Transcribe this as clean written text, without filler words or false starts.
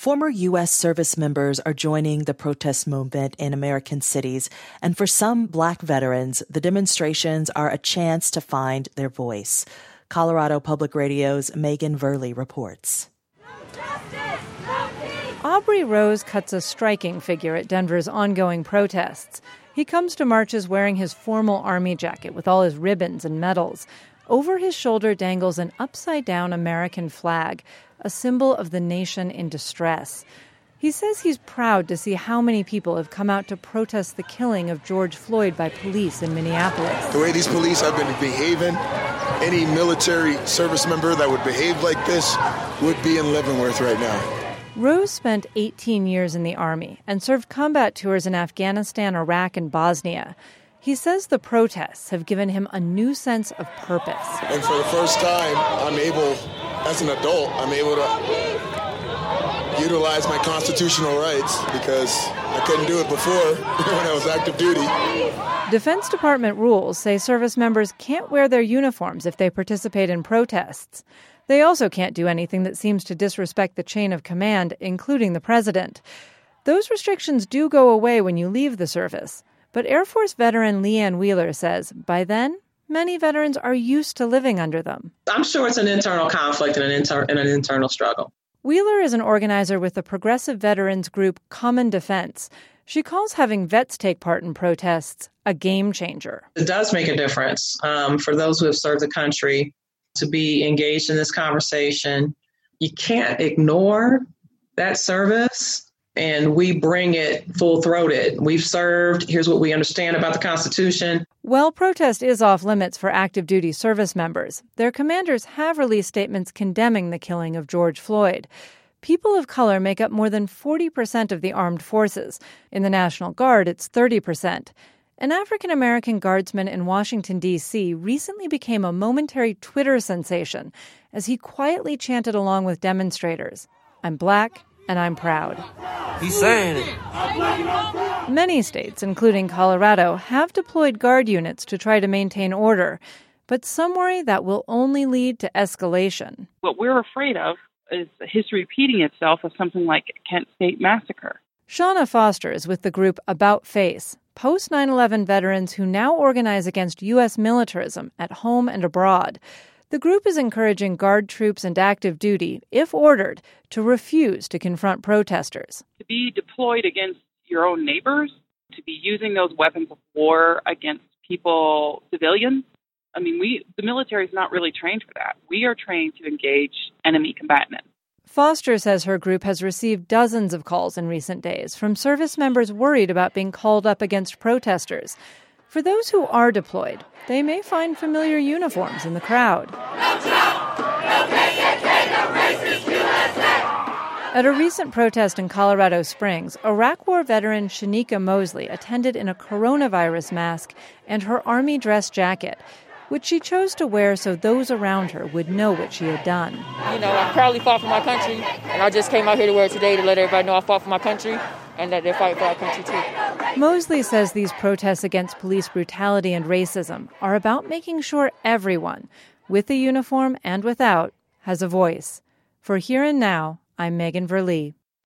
Former U.S. service members are joining the protest movement in American cities, and for some Black veterans, the demonstrations are a chance to find their voice. Colorado Public Radio's Megan Verley reports. Aubrey Rose cuts a striking figure at Denver's ongoing protests. He comes to marches wearing his formal Army jacket with all his ribbons and medals. Over his shoulder dangles an upside-down American flag, a symbol of the nation in distress. He says he's proud to see how many people have come out to protest the killing of George Floyd by police in Minneapolis. The way these police have been behaving, any military service member that would behave like this would be in Leavenworth right now. Rose spent 18 years in the Army and served combat tours in Afghanistan, Iraq, and Bosnia. He says the protests have given him a new sense of purpose. And for the first time, as an adult, I'm able to utilize my constitutional rights because I couldn't do it before when I was active duty. Defense Department rules say service members can't wear their uniforms if they participate in protests. They also can't do anything that seems to disrespect the chain of command, including the president. Those restrictions do go away when you leave the service. But Air Force veteran Leanne Wheeler says by then, many veterans are used to living under them. I'm sure it's an internal conflict and an internal struggle. Wheeler is an organizer with the progressive veterans group Common Defense. She calls having vets take part in protests a game changer. It does make a difference for those who have served the country to be engaged in this conversation. You can't ignore that service, and we bring it full-throated. We've served. Here's what we understand about the Constitution. Well, protest is off limits for active duty service members. Their commanders have released statements condemning the killing of George Floyd. People of color make up more than 40% of the armed forces. In the National Guard, it's 30%. An African-American guardsman in Washington, D.C. recently became a momentary Twitter sensation as he quietly chanted along with demonstrators, "I'm black and I'm proud." He's saying it. Many states, including Colorado, have deployed guard units to try to maintain order, but some worry that will only lead to escalation. What we're afraid of is history repeating itself of something like Kent State Massacre. Shauna Foster is with the group About Face, post 9/11 veterans who now organize against U.S. militarism at home and abroad. The group is encouraging Guard troops and active duty, if ordered, to refuse to confront protesters. To be deployed against your own neighbors, to be using those weapons of war against people, civilians. The military is not really trained for that. We are trained to engage enemy combatants. Foster says her group has received dozens of calls in recent days from service members worried about being called up against protesters. For those who are deployed, they may find familiar uniforms in the crowd. At a recent protest in Colorado Springs, Iraq War veteran Shanika Mosley attended in a coronavirus mask and her Army dress jacket, which she chose to wear so those around her would know what she had done. I proudly fought for my country, and I just came out here to wear it today to let everybody know I fought for my country and that they're fighting for our country too. Mosley says these protests against police brutality and racism are about making sure everyone, with a uniform and without, has a voice. For Here and Now, I'm Megan Verlee.